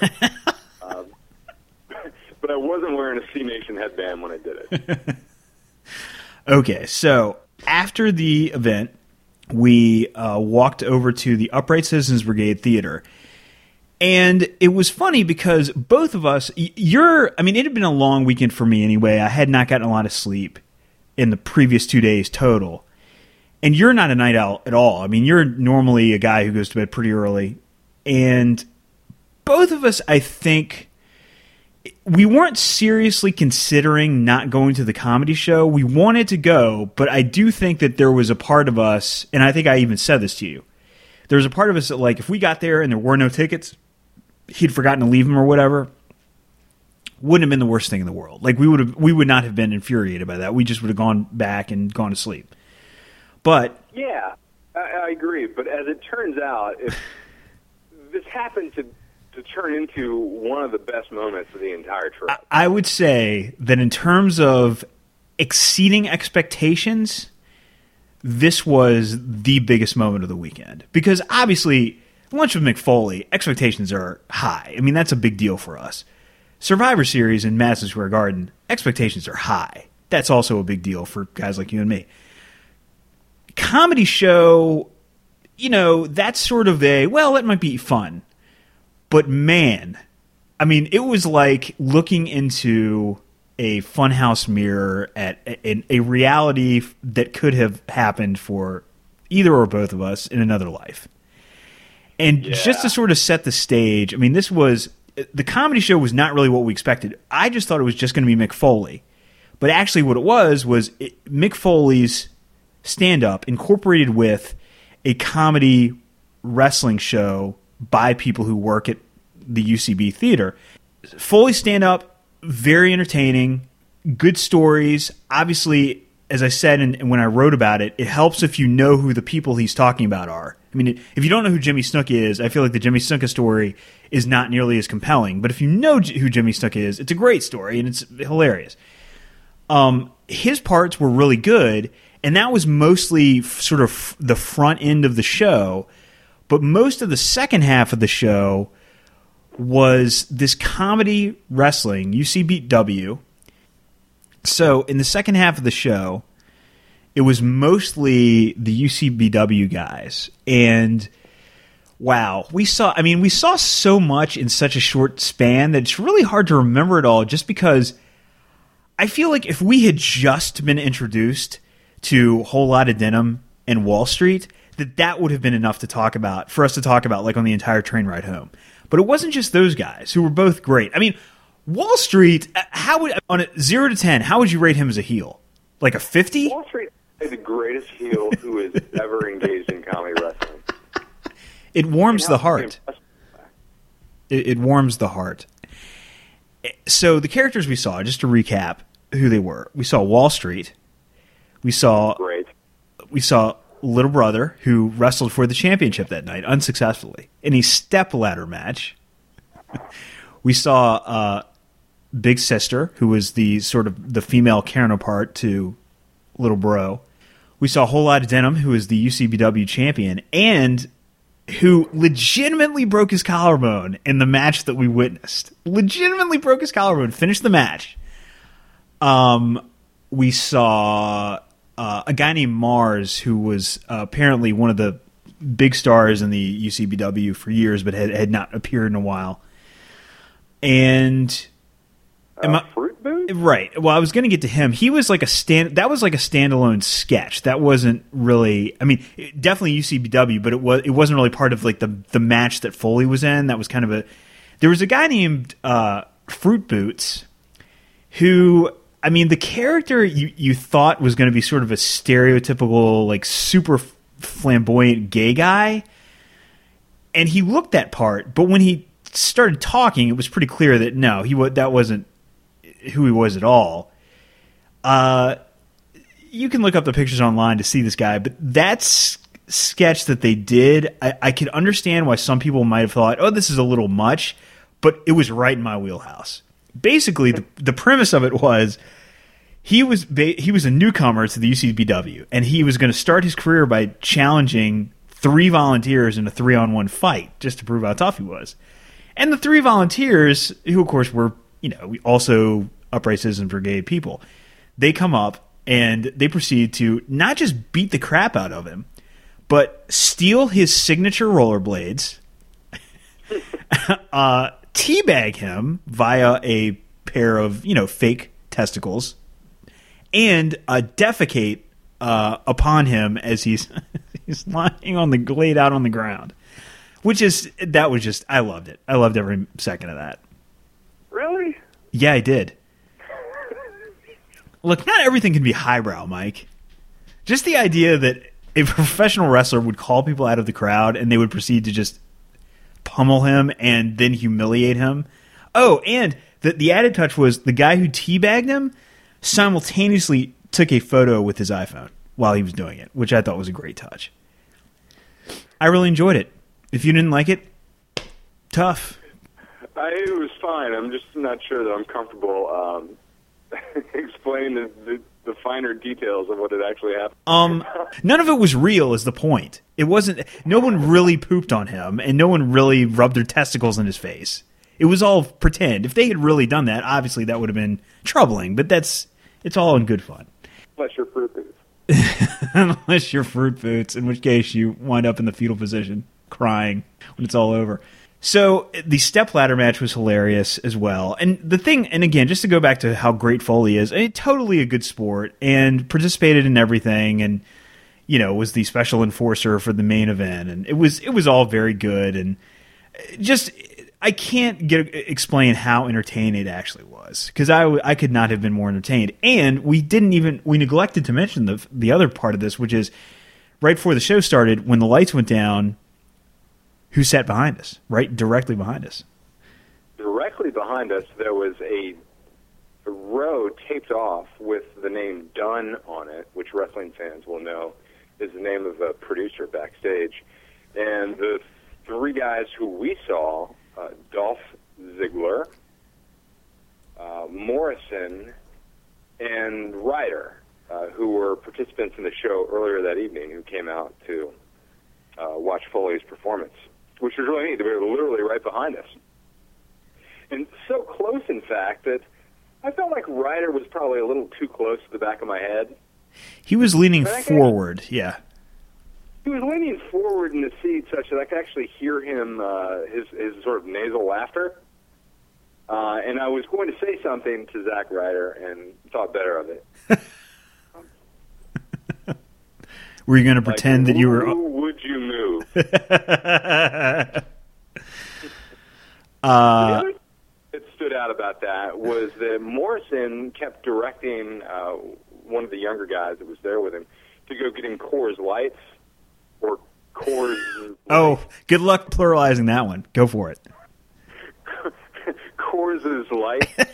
But I wasn't wearing a C Nation headband when I did it. Okay, so after the event, we walked over to the Upright Citizens Brigade Theater. And it was funny because both of us, it had been a long weekend for me anyway. I had not gotten a lot of sleep in the previous 2 days total. And you're not a night owl at all. I mean, you're normally a guy who goes to bed pretty early. And both of us, I think, we weren't seriously considering not going to the comedy show. We wanted to go, but I do think that there was a part of us, and I think I even said this to you, there was a part of us that, like, if we got there and there were no tickets, he'd forgotten to leave them or whatever, wouldn't have been the worst thing in the world. Like, we would not have been infuriated by that. We just would have gone back and gone to sleep. But yeah, I agree. But as it turns out, if this happened to turn into one of the best moments of the entire trip. I would say that in terms of exceeding expectations, this was the biggest moment of the weekend. Because obviously, Lunch with Mick Foley, expectations are high. I mean, that's a big deal for us. Survivor Series in Madison Square Garden, expectations are high. That's also a big deal for guys like you and me. Comedy show, that's sort of it might be fun. But man, I mean, it was like looking into a funhouse mirror at a reality that could have happened for either or both of us in another life. And just to sort of set the stage, I mean, the comedy show was not really what we expected. I just thought it was just going to be Mick Foley. But actually what it was Mick Foley's stand-up incorporated with a comedy wrestling show by people who work at the UCB theater. Foley stand-up, very entertaining, good stories. Obviously, as I said and when I wrote about it, it helps if you know who the people he's talking about are. I mean, if you don't know who Jimmy Snuka is, I feel like the Jimmy Snuka story is not nearly as compelling. But if you know who Jimmy Snuka is, it's a great story and it's hilarious. His parts were really good, and that was mostly sort of the front end of the show. But most of the second half of the show was this comedy wrestling, UCBW. So in the second half of the show, it was mostly the UCBW guys. And wow, we saw so much in such a short span that it's really hard to remember it all, just because I feel like if we had just been introduced to Whole Lotta Denim and Wall Street, that would have been enough for us to talk about like on the entire train ride home. But it wasn't just those guys who were both great. I mean, Wall Street, on a 0 to 10, how would you rate him as a heel? Like a 50? Wall Street is the greatest heel who has ever engaged in comedy wrestling. It warms the heart. It warms the heart. So the characters we saw, just to recap who they were, we saw Wall Street. We saw Little Brother, who wrestled for the championship that night unsuccessfully in a stepladder match. We saw Big Sister, who was the sort of the female counterpart to Little Bro. We saw Whole Lotta Denim, who is the UCBW champion, and who legitimately broke his collarbone in the match that we witnessed. Legitimately broke his collarbone, finished the match. We saw a guy named Mars, who was apparently one of the big stars in the UCBW for years, but had not appeared in a while. And Fruit Boot? Right. Well, I was going to get to him. He was like that was like a standalone sketch. That wasn't really, I mean, definitely UCBW, but it wasn't really part of like the match that Foley was in. That was kind of there was a guy named Fruit Boots who, I mean, the character you thought was going to be sort of a stereotypical, like, super flamboyant gay guy, and he looked that part, but when he started talking, it was pretty clear that no, that wasn't who he was at all. You can look up the pictures online to see this guy, but that sketch that they did, I could understand why some people might have thought, oh, this is a little much, but it was right in my wheelhouse. Basically, the premise of it was he was a newcomer to the UCBW, and he was going to start his career by challenging 3 volunteers in a 3-on-1 fight just to prove how tough he was. And the 3 volunteers, who of course were, also upright citizens brigade people, they come up and they proceed to not just beat the crap out of him, but steal his signature rollerblades. teabag him via a pair of, fake testicles and defecate upon him as he's lying laid out on the ground. I loved it. I loved every second of that. Really? Yeah, I did. Look, not everything can be highbrow, Mike. Just the idea that a professional wrestler would call people out of the crowd and they would proceed to just pummel him and then humiliate him. Oh, and the added touch was the guy who teabagged him simultaneously took a photo with his iPhone while he was doing it, which I thought was a great touch. I really enjoyed it. If you didn't like it, tough. It was fine. I'm just not sure that I'm comfortable explaining the finer details of what had actually happened. None of it was real is the point. It wasn't. No one really pooped on him, and no one really rubbed their testicles in his face. It was all pretend. If they had really done that, obviously that would have been troubling, but it's all in good fun. Unless you're Fruit Boots. Unless you're Fruit Boots, in which case you wind up in the fetal position, crying when it's all over. So the stepladder match was hilarious as well. And the thing, and again, just to go back to how great Foley is, totally a good sport and participated in everything and, was the special enforcer for the main event. And it was all very good. And just, I can't explain how entertaining it actually was because I could not have been more entertained. And we neglected to mention the other part of this, which is right before the show started, when the lights went down, who sat behind us, right directly behind us? Directly behind us, there was a row taped off with the name Dunn on it, which wrestling fans will know is the name of a producer backstage. And the three guys who we saw, Dolph Ziggler, Morrison, and Ryder, who were participants in the show earlier that evening, who came out to watch Foley's performance, which was really neat. They were literally right behind us. And so close, in fact, that I felt like Ryder was probably a little too close to the back of my head. He was leaning forward, yeah. He was leaning forward in the seat such that I could actually hear him, his sort of nasal laughter. And I was going to say something to Zack Ryder and thought better of it. Were you going to pretend that you were... Who would you move? The other thing that stood out about that was that Morrison kept directing one of the younger guys that was there with him to go get him Coors Lights or Coors... Oh, good luck pluralizing that one. Go for it. Coors' Light.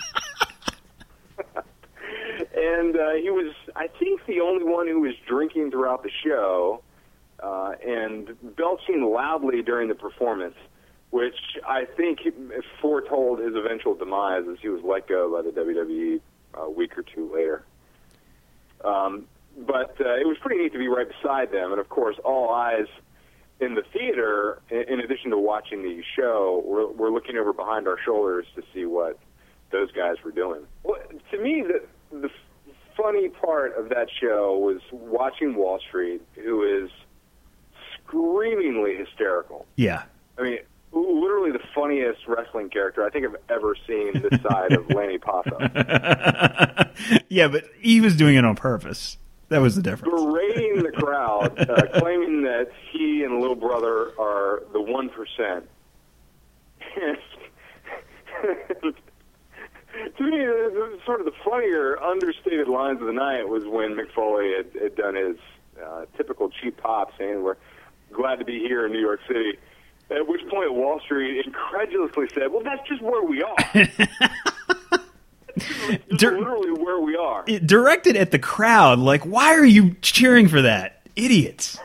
And he was, I think, the only one who was drinking throughout the show and belching loudly during the performance, which I think foretold his eventual demise as he was let go by the WWE a week or two later. But it was pretty neat to be right beside them. And, of course, all eyes in the theater, in addition to watching the show, were looking over behind our shoulders to see what those guys were doing. Well, to me, the funny part of that show was watching Wall Street, who is screamingly hysterical. Yeah. I mean, literally the funniest wrestling character I think I've ever seen this side of Lanny Poffo. Yeah, but he was doing it on purpose. That was the difference. Berating the crowd, claiming that he and little brother are the 1%. To me, sort of the funnier, understated lines of the night was when Mick Foley had done his typical cheap pop, saying, "We're glad to be here in New York City." At which point Wall Street incredulously said, "Well, that's just where we are." Just literally where we are. It directed at the crowd, like, why are you cheering for that? Idiots.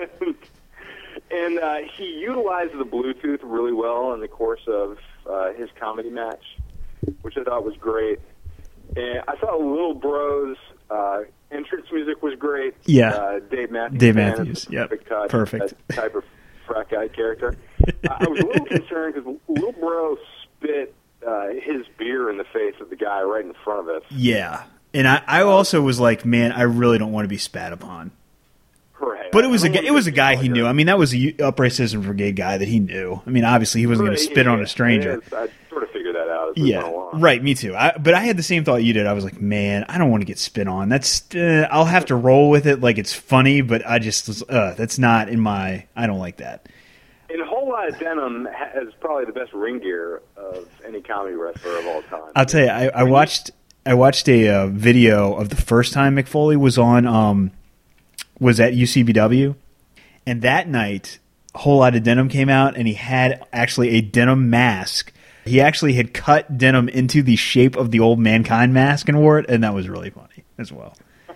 And he utilized the Bluetooth really well in the course of his comedy match, which I thought was great. And I thought Little Bro's entrance music was great. Yeah. Dave Matthews. Dave Matthews, yep. Perfect. That type of frat guy character. I was a little concerned because Little Bro spit his beer in the face of the guy right in front of us. Yeah. And I also was like, man, I really don't want to be spat upon. Right. But it was a guy he knew. I mean, that was a Upright Citizens Brigade guy that he knew. I mean, obviously he wasn't going to spit on a stranger. I sort of figured that out as we went along. Right, me too. But I had the same thought you did. I was like, man, I don't want to get spit on. That's I'll have to roll with it like it's funny, but I just that's not in my. I don't like that. And a whole lot of denim has probably the best ring gear of any comedy wrestler of all time. I'll tell you, I watched a video of the first time Mick Foley was on was at UCBW, and that night a whole lot of denim came out, and he had actually a denim mask. He actually had cut denim into the shape of the old Mankind mask and wore it, and that was really funny as well.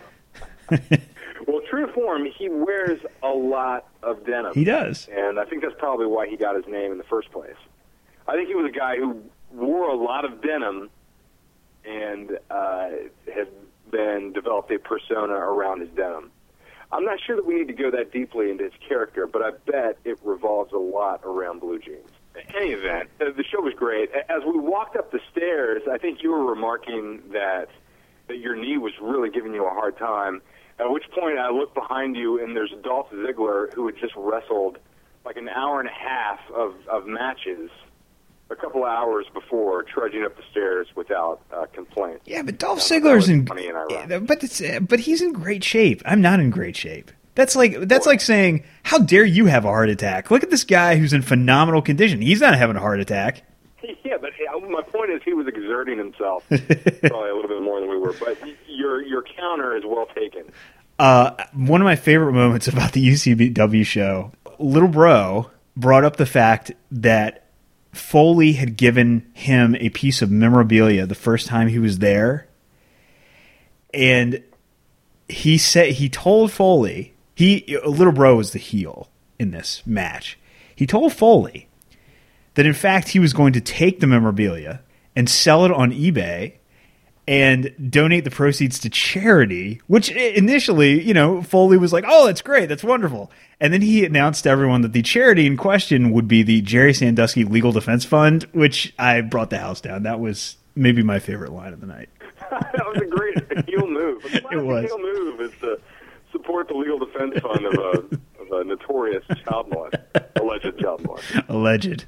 Well, true to form, he wears a lot of denim. He does. And I think that's probably why he got his name in the first place. I think he was a guy who wore a lot of denim and had then developed a persona around his denim. I'm not sure that we need to go that deeply into his character, but I bet it revolves a lot around blue jeans. In any event, the show was great. As we walked up the stairs, I think you were remarking that your knee was really giving you a hard time, at which point I looked behind you, and there's Dolph Ziggler, who had just wrestled like an hour and a half of matches a couple hours before, trudging up the stairs without complaint. Yeah, but Dolph Ziggler's but he's in great shape. I'm not in great shape. That's like saying, how dare you have a heart attack? Look at this guy who's in phenomenal condition. He's not having a heart attack. Yeah, but my point is he was exerting himself probably a little bit more than we were. But your counter is well taken. One of my favorite moments about the UCW show, Little Bro brought up the fact that Foley had given him a piece of memorabilia the first time he was there. And he told Foley, Little Bro was the heel in this match. He told Foley that in fact he was going to take the memorabilia and sell it on eBay and donate the proceeds to charity, which initially, Foley was like, oh, that's great, that's wonderful. And then he announced to everyone that the charity in question would be the Jerry Sandusky Legal Defense Fund, which I brought the house down. That was maybe my favorite line of the night. That was a great heel move. It was. Heel move is to support the legal defense fund of a notorious child molester, alleged child molester. Alleged.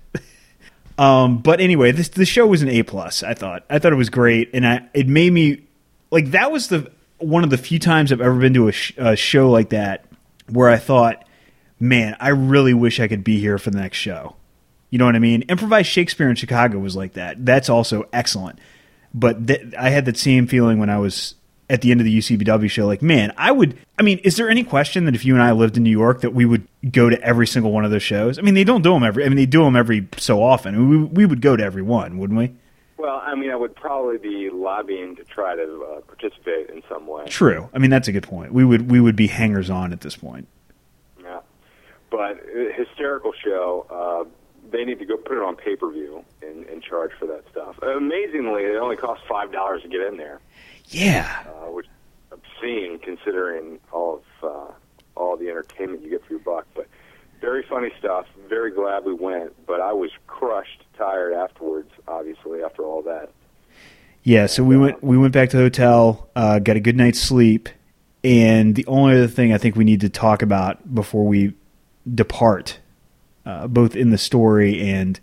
But anyway, the show was an A+. I thought it was great, and it made me like that was one of the few times I've ever been to a show like that where I thought, man, I really wish I could be here for the next show. You know what I mean? Improvised Shakespeare in Chicago was like that. That's also excellent. But I had that same feeling when I was at the end of the UCBW show. Like, man, is there any question that if you and I lived in New York that we would go to every single one of those shows? I mean, they don't do them they do them every so often. We would go to every one, wouldn't we? Well, I would probably be lobbying to try to participate in some way. True. That's a good point. We would be hangers-on at this point. Yeah. But hysterical show. They need to go put it on pay-per-view and charge for that stuff. Amazingly, it only costs $5 to get in there. Yeah. Which is obscene considering all the entertainment you get for your buck. But very funny stuff. Very glad we went. But I was crushed, tired afterwards, obviously, after all that. Yeah, so we went back to the hotel, got a good night's sleep, and the only other thing I think we need to talk about before we depart, both in the story and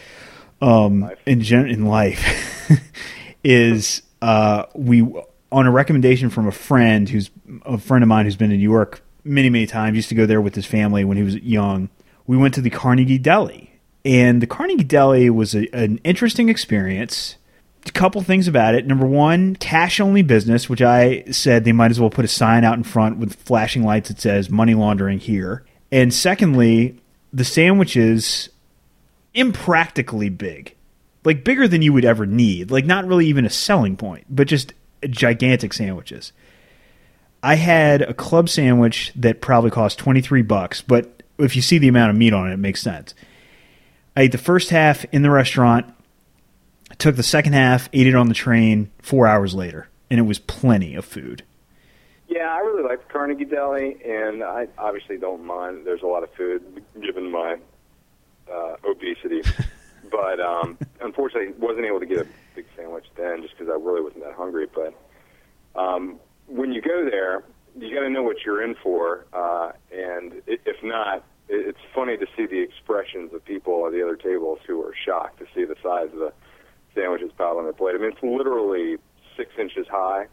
in life, is we, on a recommendation from a friend of mine who's been in New York many, many times, used to go there with his family when he was young, we went to the Carnegie Deli. And the Carnegie Deli was an interesting experience. A couple things about it. Number one, cash-only business, which I said they might as well put a sign out in front with flashing lights that says money laundering here. And secondly, the sandwiches, impractically big. Like bigger than you would ever need. Like not really even a selling point, but just gigantic sandwiches. I had a club sandwich that probably cost $23, but if you see the amount of meat on it, it makes sense. I ate the first half in the restaurant, took the second half, ate it on the train 4 hours later, and it was plenty of food. Yeah, I really like the Carnegie Deli, and I obviously don't mind. There's a lot of food, given my obesity. But unfortunately, wasn't able to get a big sandwich then just because I really wasn't that hungry. But when you go there, you got to know what you're in for, and if not, it's funny to see the expressions of people at the other tables who are shocked to see the size of the sandwiches piled on their plate. I mean, it's literally 6 inches high.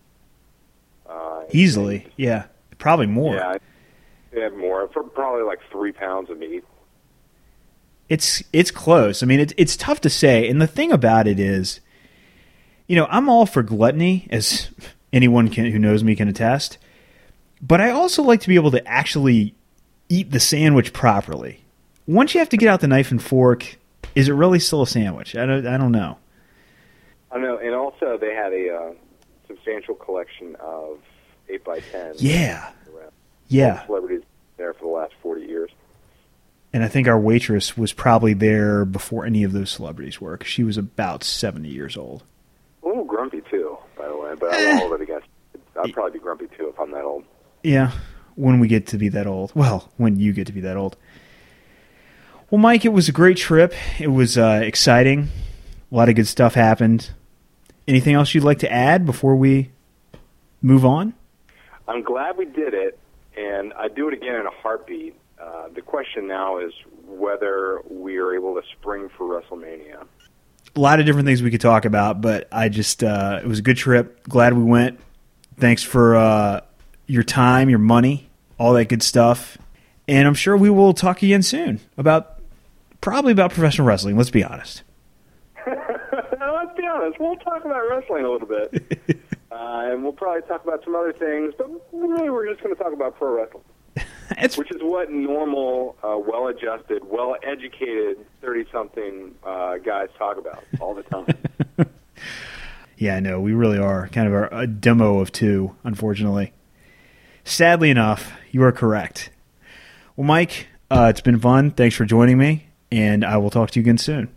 Easily, yeah, probably more. Yeah, more. Probably like 3 pounds of meat. It's close. I mean, it's tough to say. And the thing about it is, I'm all for gluttony, as anyone who knows me can attest. But I also like to be able to actually eat the sandwich properly. Once you have to get out the knife and fork, is it really still a sandwich? I don't know. I know, and also they had a substantial collection of 8x10. Yeah. Celebrities there for the last 40 years. And I think our waitress was probably there before any of those celebrities were, 'cause she was about 70 years old. A little grumpy, too, by the way, but I'm older, I guess. I'd probably be grumpy, too, if I'm that old. Yeah, when we get to be that old. Well, when you get to be that old. Well, Mike, it was a great trip. It was exciting. A lot of good stuff happened. Anything else you'd like to add before we move on? I'm glad we did it, and I'd do it again in a heartbeat. The question now is whether we are able to spring for WrestleMania. A lot of different things we could talk about, but I just it was a good trip. Glad we went. Thanks for your time, your money, all that good stuff. And I'm sure we will talk again soon probably about professional wrestling. Let's be honest. Let's be honest. We'll talk about wrestling a little bit. And we'll probably talk about some other things, but really we're just going to talk about pro wrestling. Which is what normal, well-adjusted, well-educated 30-something guys talk about all the time. Yeah, I know. We really are kind of a demo of two, unfortunately. Sadly enough, you are correct. Well, Mike, it's been fun. Thanks for joining me, and I will talk to you again soon.